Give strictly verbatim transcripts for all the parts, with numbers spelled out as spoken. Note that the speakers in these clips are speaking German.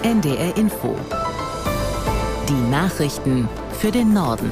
N D R Info. Die Nachrichten für den Norden.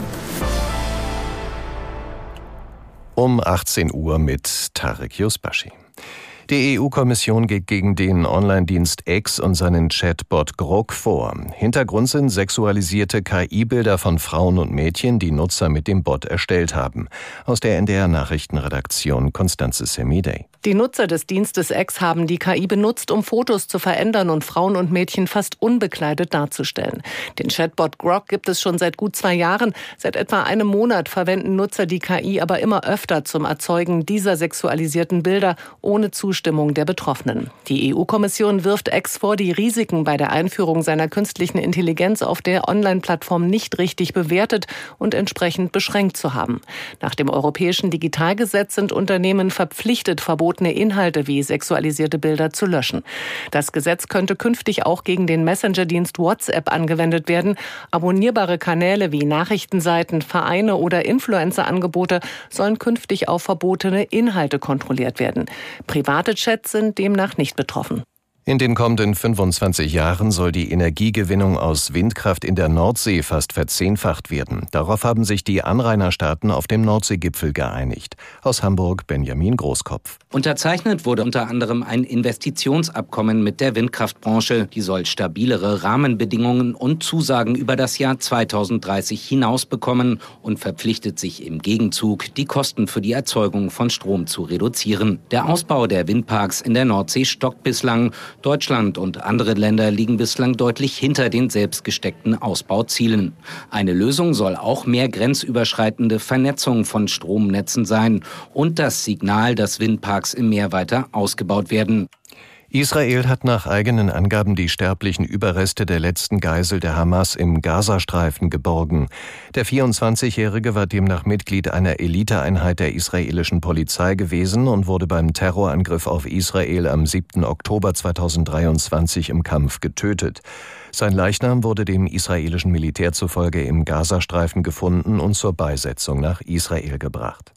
Um achtzehn Uhr mit Tarek Yusbashi. Die E U-Kommission geht gegen den Online-Dienst X und seinen Chatbot Grok vor. Hintergrund sind sexualisierte K I-Bilder von Frauen und Mädchen, die Nutzer mit dem Bot erstellt haben. Aus der N D R-Nachrichtenredaktion Constanze Semidey. Die Nutzer des Dienstes X haben die K I benutzt, um Fotos zu verändern und Frauen und Mädchen fast unbekleidet darzustellen. Den Chatbot Grok gibt es schon seit gut zwei Jahren. Seit etwa einem Monat verwenden Nutzer die K I aber immer öfter zum Erzeugen dieser sexualisierten Bilder ohne Zustimmung der Betroffenen. Die E U-Kommission wirft X vor, die Risiken bei der Einführung seiner künstlichen Intelligenz auf der Online-Plattform nicht richtig bewertet und entsprechend beschränkt zu haben. Nach dem europäischen Digitalgesetz sind Unternehmen verpflichtet, verbotene Inhalte wie sexualisierte Bilder zu löschen. Das Gesetz könnte künftig auch gegen den Messenger-Dienst WhatsApp angewendet werden. Abonnierbare Kanäle wie Nachrichtenseiten, Vereine oder Influencer-Angebote sollen künftig auf verbotene Inhalte kontrolliert werden. Private Chats sind demnach nicht betroffen. In den kommenden fünfundzwanzig Jahren soll die Energiegewinnung aus Windkraft in der Nordsee fast verzehnfacht werden. Darauf haben sich die Anrainerstaaten auf dem Nordseegipfel geeinigt. Aus Hamburg Benjamin Großkopf. Unterzeichnet wurde unter anderem ein Investitionsabkommen mit der Windkraftbranche. Die soll stabilere Rahmenbedingungen und Zusagen über das Jahr zweitausenddreißig hinaus bekommen und verpflichtet sich im Gegenzug, die Kosten für die Erzeugung von Strom zu reduzieren. Der Ausbau der Windparks in der Nordsee stockt bislang. Deutschland und andere Länder liegen bislang deutlich hinter den selbst gesteckten Ausbauzielen. Eine Lösung soll auch mehr grenzüberschreitende Vernetzung von Stromnetzen sein und das Signal, dass Windparks im Meer weiter ausgebaut werden. Israel hat nach eigenen Angaben die sterblichen Überreste der letzten Geisel der Hamas im Gazastreifen geborgen. Der vierundzwanzigjährige war demnach Mitglied einer Eliteeinheit der israelischen Polizei gewesen und wurde beim Terrorangriff auf Israel am siebten Oktober zweitausenddreiundzwanzig im Kampf getötet. Sein Leichnam wurde dem israelischen Militär zufolge im Gazastreifen gefunden und zur Beisetzung nach Israel gebracht.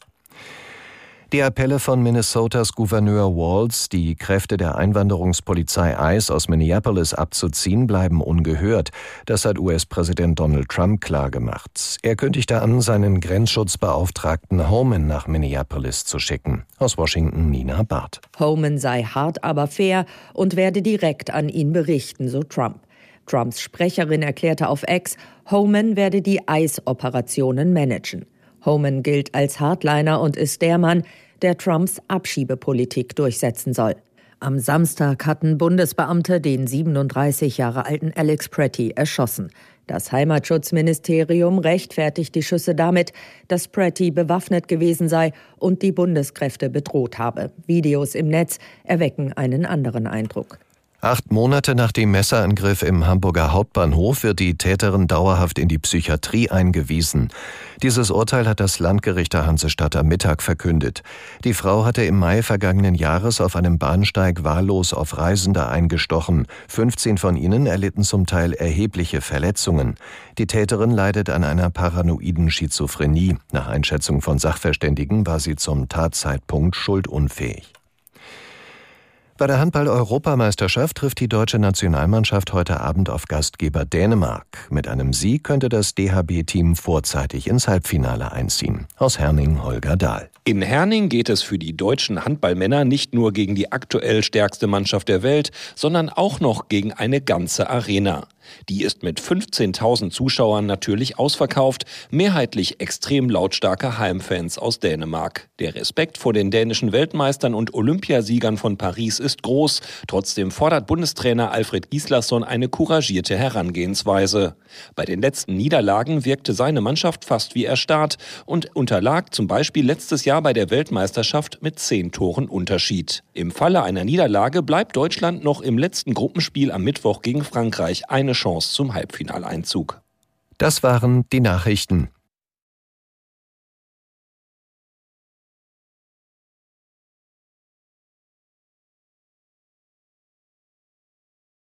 Die Appelle von Minnesotas Gouverneur Walz, die Kräfte der Einwanderungspolizei ICE aus Minneapolis abzuziehen, bleiben ungehört. Das hat U S-Präsident Donald Trump klargemacht. Er kündigte an, seinen Grenzschutzbeauftragten Homan nach Minneapolis zu schicken. Aus Washington Nina Barth. Homan sei hart, aber fair und werde direkt an ihn berichten, so Trump. Trumps Sprecherin erklärte auf X, Homan werde die ICE-Operationen managen. Homan gilt als Hardliner und ist der Mann, der Trumps Abschiebepolitik durchsetzen soll. Am Samstag hatten Bundesbeamte den siebenunddreißig Jahre alten Alex Pretty erschossen. Das Heimatschutzministerium rechtfertigt die Schüsse damit, dass Pretty bewaffnet gewesen sei und die Bundeskräfte bedroht habe. Videos im Netz erwecken einen anderen Eindruck. Acht Monate nach dem Messerangriff im Hamburger Hauptbahnhof wird die Täterin dauerhaft in die Psychiatrie eingewiesen. Dieses Urteil hat das Landgericht der Hansestadt am Mittag verkündet. Die Frau hatte im Mai vergangenen Jahres auf einem Bahnsteig wahllos auf Reisende eingestochen. fünfzehn von ihnen erlitten zum Teil erhebliche Verletzungen. Die Täterin leidet an einer paranoiden Schizophrenie. Nach Einschätzung von Sachverständigen war sie zum Tatzeitpunkt schuldunfähig. Bei der Handball-Europameisterschaft trifft die deutsche Nationalmannschaft heute Abend auf Gastgeber Dänemark. Mit einem Sieg könnte das D H B-Team vorzeitig ins Halbfinale einziehen. Aus Herning Holger Dahl. In Herning geht es für die deutschen Handballmänner nicht nur gegen die aktuell stärkste Mannschaft der Welt, sondern auch noch gegen eine ganze Arena. Die ist mit fünfzehntausend Zuschauern natürlich ausverkauft, mehrheitlich extrem lautstarke Heimfans aus Dänemark. Der Respekt vor den dänischen Weltmeistern und Olympiasiegern von Paris ist groß. Trotzdem fordert Bundestrainer Alfred Gislason eine couragierte Herangehensweise. Bei den letzten Niederlagen wirkte seine Mannschaft fast wie erstarrt und unterlag zum Beispiel letztes Jahr bei der Weltmeisterschaft mit zehn Toren Unterschied. Im Falle einer Niederlage bleibt Deutschland noch im letzten Gruppenspiel am Mittwoch gegen Frankreich eine Chance zum Halbfinaleinzug. Das waren die Nachrichten.